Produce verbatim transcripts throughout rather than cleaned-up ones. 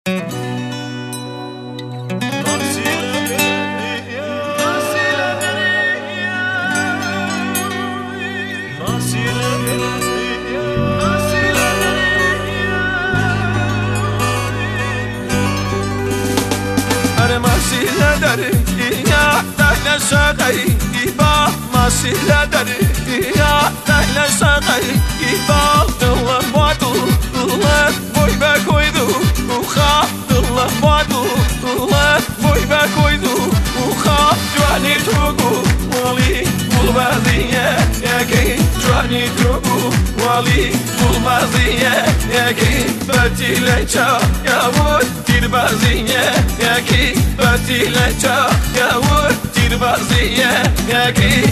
ساقيبا ماسيلا دريا تهلا ساقيبا الله بعدو الله بويبا كويدو وخا الله بعدو الله بويبا كويدو وخا جواني توقو ولي والبازية يا كي جواني توقو ولي والبازية يا كي باتي ليتا يا ود تيربازية يا كي باتي ليتا يا ود تيربازية يا كي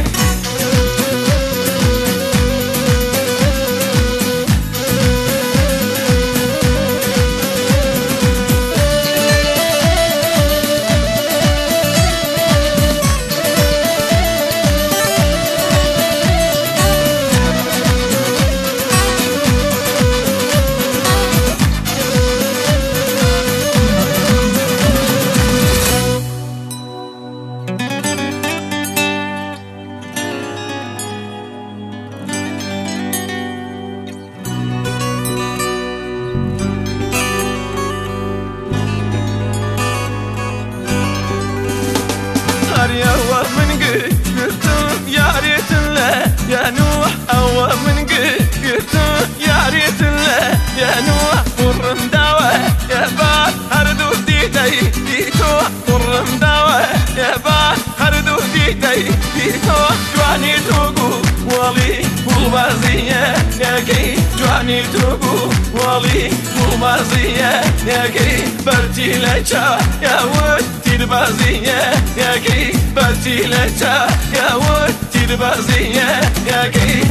يا من قلت يا ريت الله يا نوح أو من قلت يا ريت الله يا نوح والرمداوة يا با هردو ديدي ديتو والرمداوة يا با هردو ديدي ديتو جواني توقو ولي والبازية يا كي جواني توقو ولي والبازية يا كي برتي ليتا يا ود تيربازية يا كي برتي ليتا يا ود تيربازية يا كي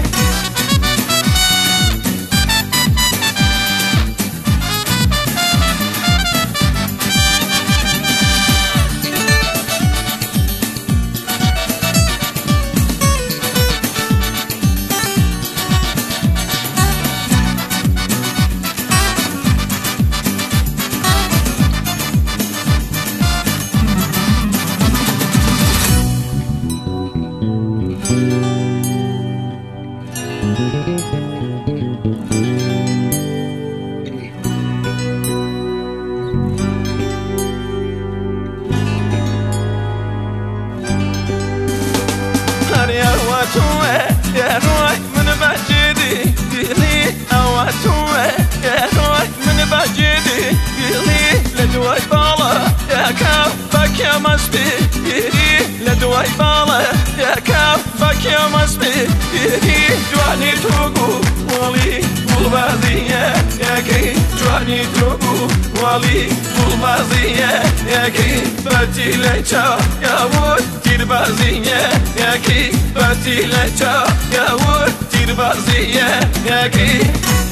يا روح من بجدي ديلي أواتوه يا روح من بجدي ديلي لدواي بالا يا كافك يا مسبي ديلي لدواي بالا يا كافك يا مسبي ديلي جواني توقو ولي والبازية يا كي جواني توقو ولي والبازية يا كي باتي ليتا يا ود تيربازية يا كي باتي ليتا يا ود تيربازية يا كي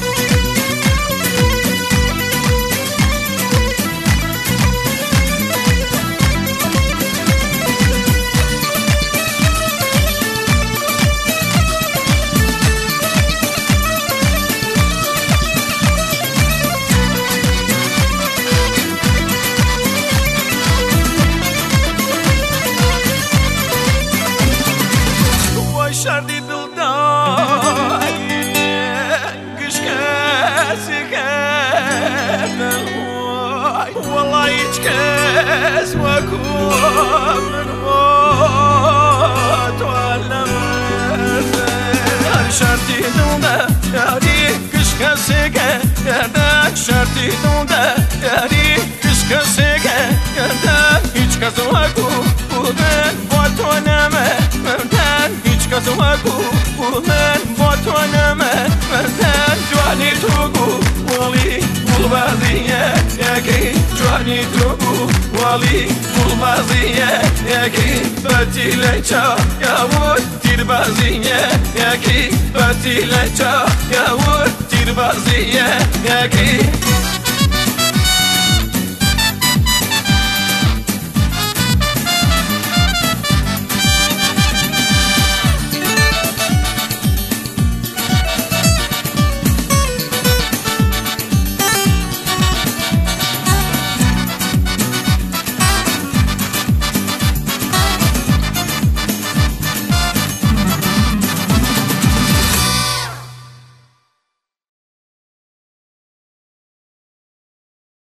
شردي دلداي قش كاسك والله يتكاس واكون من موت ولا مرزق شردي دلدا ياري قش كاسك ياردا شردي دلدا ياري قش كاسك ياردا يتكاس واكون من موت ولا مرزق كزواكو ومن بوتونا من مرتان جواني توقو ولي والبازية يا كي جواني توقو ولي والبازية يا كي باتي ليتا يا ود تيربازية يا كي باتي ليتا يا ود تيربازية يا كي